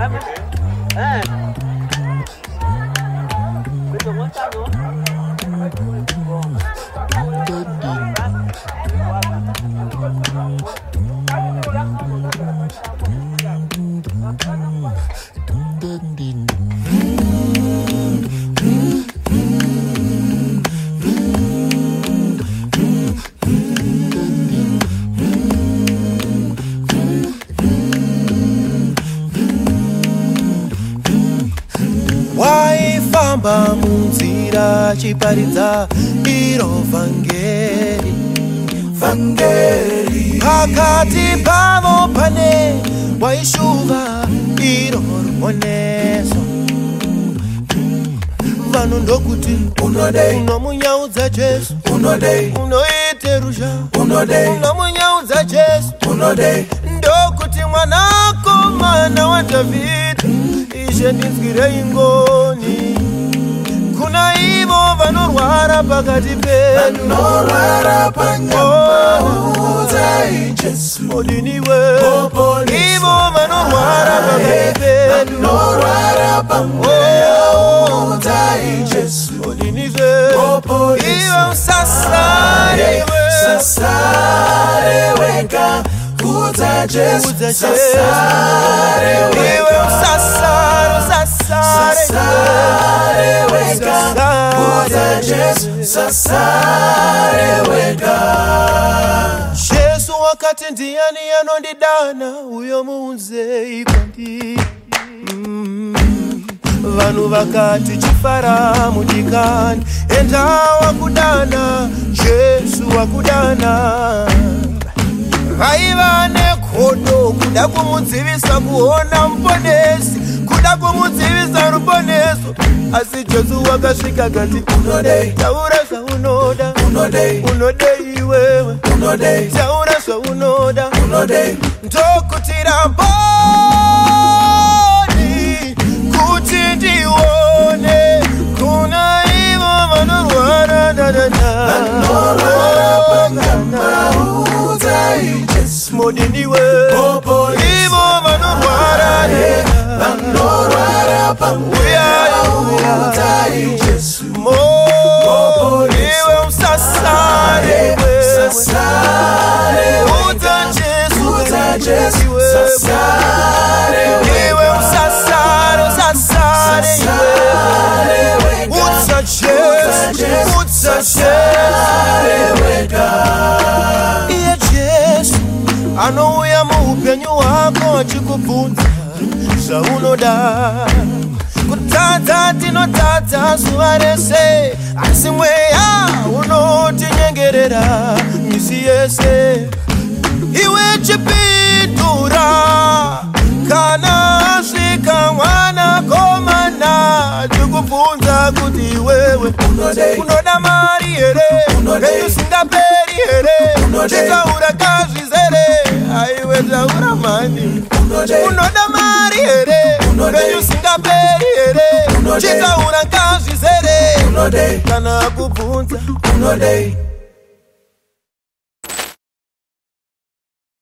Waifamba munzira chiparidza iro vhangeri pakati pavo pane waishuva iro ruponeso. Vanhu ndokuti unomunyaudza Jesu, unoite rusha, unomunyaudza Jesu, ndokuti mwanakomana wa Dhavhidhi, ishe ndinzwirei ngoni. Kuna ivo vanorwara pakati penyu, odiniwe ivo vanorwara pakati penyu, odinize iwe usasare wega kuza Jesu, iwe usasare wega kuza Jesu, wega. Jesu wakati ndiani anondidana uyo muunzei kwandiri. Vanhu vakati chifara mudikani, enda wakudana Jesu wakudana. Vaiva nekodo kuda kumudzivisa kuona muponesi, kuda kumudzivisa ruponeso, asi Jesu wakasvika kati taura zvaunoda, unodei iwewe, taura zvaunoda, ndokuti ramboni kuti ndione. Kuna ivo vanorwara modiniwe ivo vanorwara iwe usasare uza Jesu, iwe usasare uza Jesu, iye Jesu anouya muupenyu hwako achikubvunza zvaunoda. Kutadza tinotadza zuva rese, asi mweya unotinyengerera misi yese. Iwe chipindura kana asvika mwanakomana achikubvunza kuti iwewe unoda mari here, usingaperi here, chitaura kazvizere, aiwe taura mani. Unoda mari here, usingaperi here, chitaura kazvizere, kana kubvunza